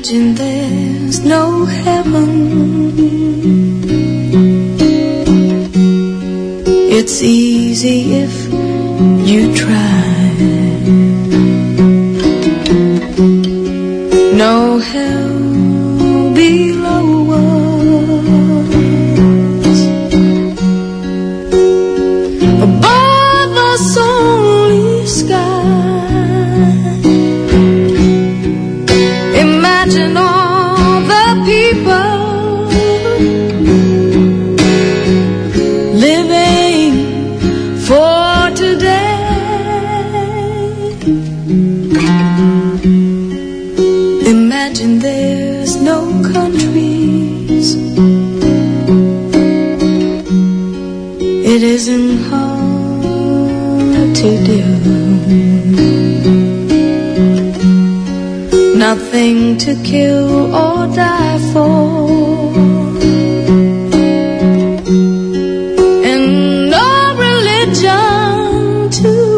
Imagine there's no heaven. It's easy if you try. No hell below us. Above us only sky. Imagine all the people living for today. Imagine there's no countries. It isn't hard to do. Nothing to kill or die for. And no religion too.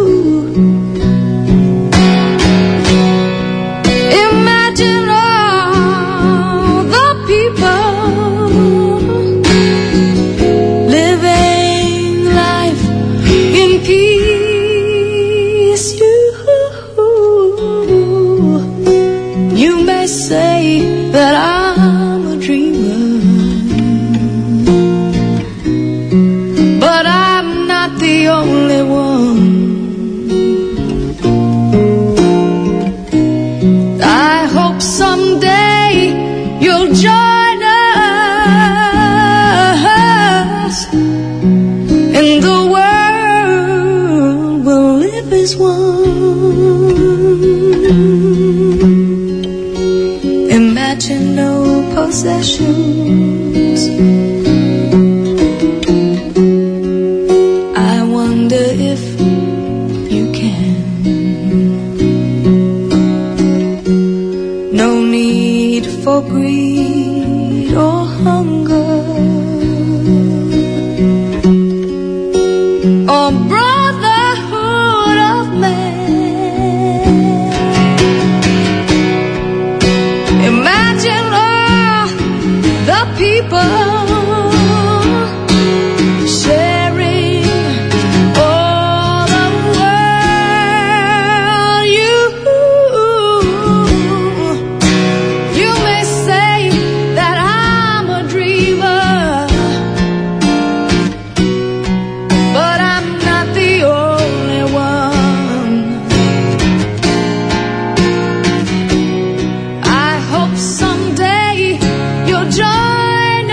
Imagine all the people living life in peace. You may say that I'm a dreamer, but I'm not the only one. I hope someday you'll join us, and the world will live as one. Imagine no possessions. I wonder if you can. No need for greed or hunger, or brotherhood of man. Imagine all the people sharing all the world. You may say that I'm a dreamer, but I'm not the only one. I hope someday you'll join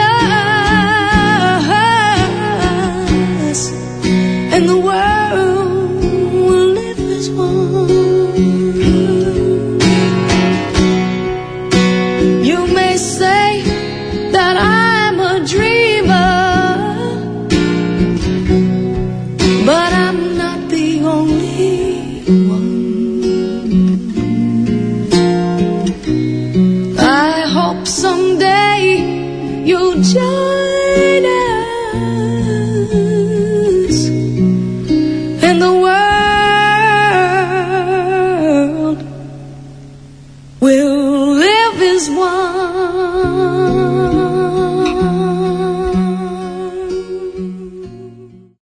us, and the world will live as one. You may say that I'm a dreamer, but I'm not the only one. I hope someday you'll join us, and the world will live as one.